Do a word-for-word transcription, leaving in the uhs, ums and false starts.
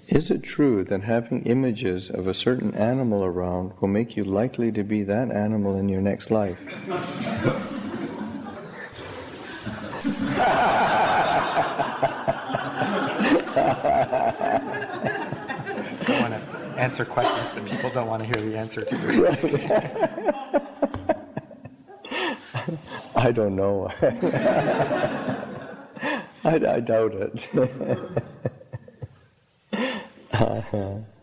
Is it true that having images of a certain animal around will make you likely to be that animal in your next life? I want to answer questions that people don't want to hear the answer to. I don't know. I, I doubt it. uh-huh.